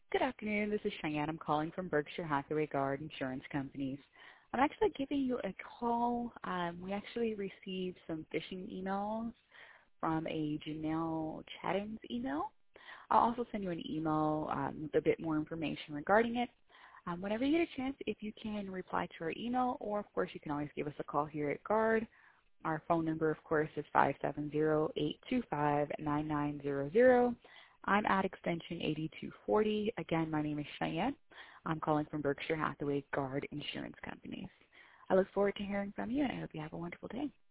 Good afternoon. This is Cheyenne. I'm calling from Berkshire Hathaway Guard Insurance Companies. I'm actually giving you a call. We actually received some phishing emails from a Janelle Chathams email. I'll also send you an email with a bit more information regarding it. Whenever you get a chance, if you can reply to our email, or of course you can always give us a call here at Guard. Our phone number, of course, is 570-825-9900. I'm at extension 8240. Again, my name is Cheyenne. I'm calling from Berkshire Hathaway Guard Insurance Companies. I look forward to hearing from you, and I hope you have a wonderful day.